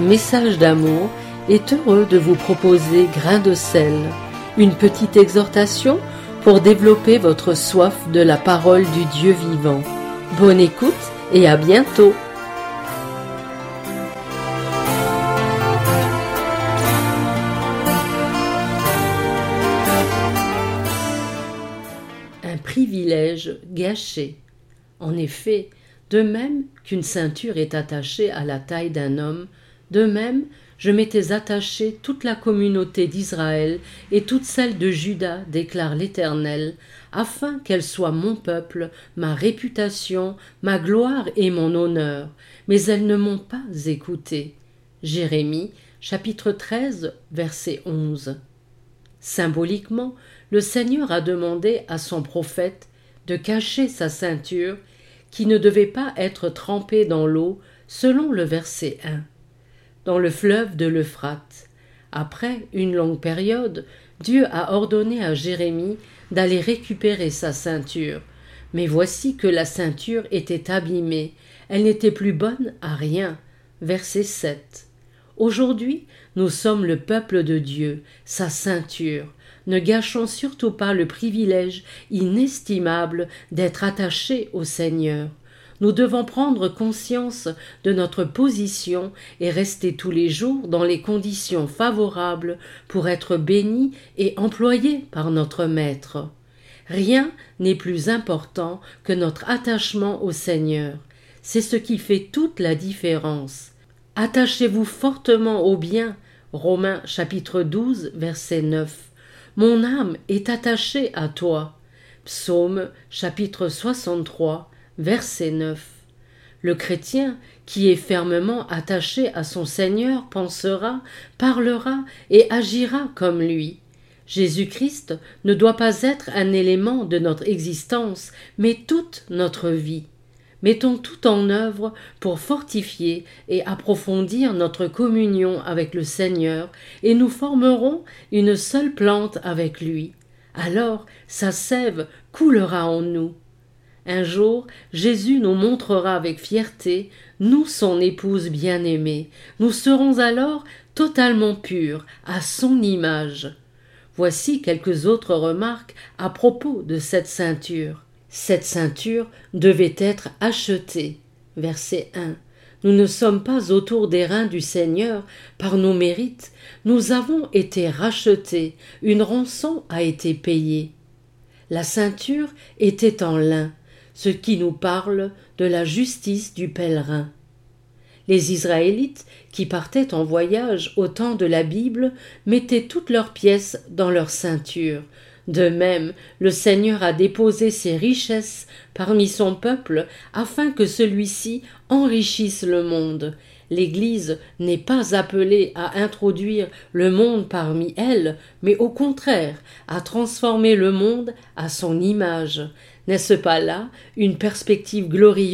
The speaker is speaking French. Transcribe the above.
Message d'amour est heureux de vous proposer Grain de sel, une petite exhortation pour développer votre soif de la parole du Dieu vivant. Bonne écoute et à bientôt. Un privilège gâché. En effet, de même qu'une ceinture est attachée à la taille d'un homme, de même je m'étais attaché toute la communauté d'Israël et toute celle de Juda, déclare l'Éternel, afin qu'elle soit mon peuple, ma réputation, ma gloire et mon honneur. Mais elles ne m'ont pas écouté. Jérémie, chapitre 13, verset 11. Symboliquement, le Seigneur a demandé à son prophète de cacher sa ceinture, qui ne devait pas être trempée dans l'eau, selon le verset 1. Dans le fleuve de l'Euphrate. Après une longue période, Dieu a ordonné à Jérémie d'aller récupérer sa ceinture. Mais voici que la ceinture était abîmée, elle n'était plus bonne à rien. Verset 7. Aujourd'hui, nous sommes le peuple de Dieu, sa ceinture. Ne gâchons surtout pas le privilège inestimable d'être attachés au Seigneur. Nous devons prendre conscience de notre position et rester tous les jours dans les conditions favorables pour être bénis et employés par notre Maître. Rien n'est plus important que notre attachement au Seigneur. C'est ce qui fait toute la différence. Attachez-vous fortement au bien. Romains chapitre 12, verset 9. Mon âme est attachée à toi. Psaume chapitre 63, verset 9. Le chrétien qui est fermement attaché à son Seigneur pensera, parlera et agira comme lui. Jésus-Christ ne doit pas être un élément de notre existence, mais toute notre vie. Mettons tout en œuvre pour fortifier et approfondir notre communion avec le Seigneur et nous formerons une seule plante avec lui. Alors sa sève coulera en nous. Un jour, Jésus nous montrera avec fierté, nous son épouse bien-aimée. Nous serons alors totalement purs, à son image. Voici quelques autres remarques à propos de cette ceinture. Cette ceinture devait être achetée. Verset 1. Nous ne sommes pas autour des reins du Seigneur par nos mérites. Nous avons été rachetés. Une rançon a été payée. La ceinture était en lin, ce qui nous parle de la justice du pèlerin. Les Israélites, qui partaient en voyage au temps de la Bible, mettaient toutes leurs pièces dans leur ceinture. De même, le Seigneur a déposé ses richesses parmi son peuple afin que celui-ci enrichisse le monde. L'Église n'est pas appelée à introduire le monde parmi elle, mais au contraire, à transformer le monde à son image. N'est-ce pas là une perspective glorieuse ?